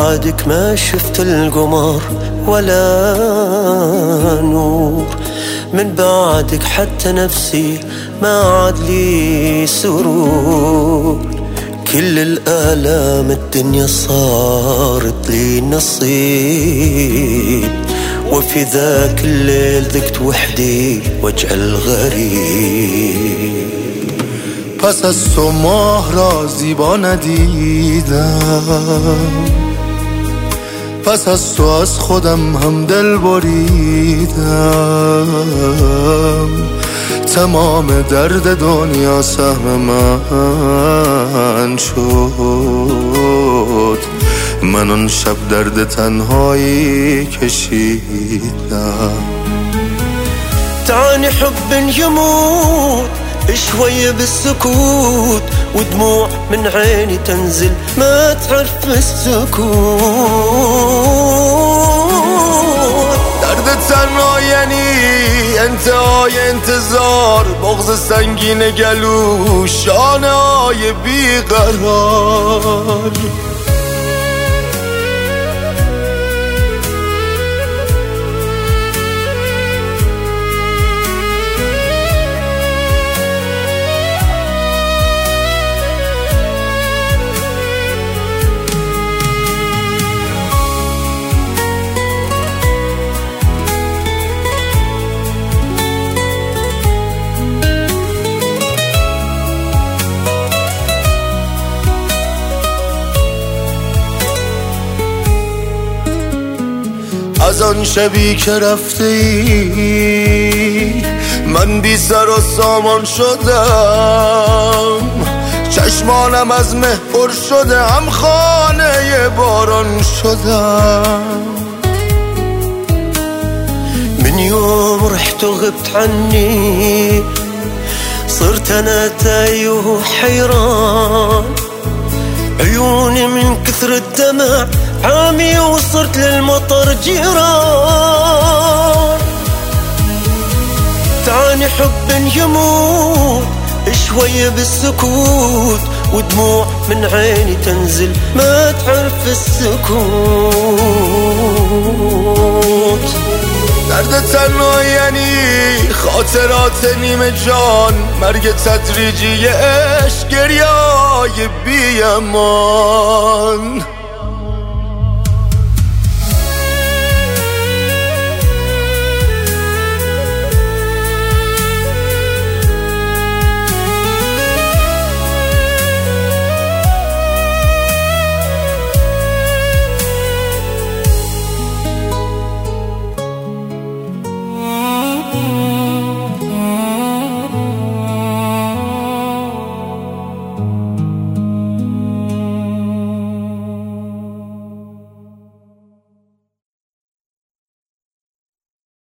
بعدك ما شفت القمر ولا نور، من بعدك حتى نفسي ما عاد لي سرور. كل الآلام الدنيا صارت لي نصيب، وفي ذاك الليل ذقت وحدي وجع الغريب. پس از تو ماه را زیبا ندیدم، پس از تو از خودم هم دل بریدم. تمام درد دنیا سهم من شد، من آن شب درد تنهایی کشیدم. تعني حب يموت شوية بالسكوت، ودموع من عيني تنزل ما تعرف السكوت. درد تنها یعنی انتهای انتظار، بغض سنگین گلو، شانه های بیقرار. از آن شبی که رفته ای من بی سر و سامان شدم، چشمانم از مه پر شده، هم خانه باران شدم. من يوم رحت وغبت عني صرت أنا تايه وحيران، عيوني من كثر الدمع عامي وصرت للمطر جيران. تعني حب يموت شوية بالسكوت، ودموع من عيني تنزل ما تعرف السكوت. درد تنها یعنی خاطرات نیمه جان، مرگ تدریجی عشق، گریه‌های بی امان.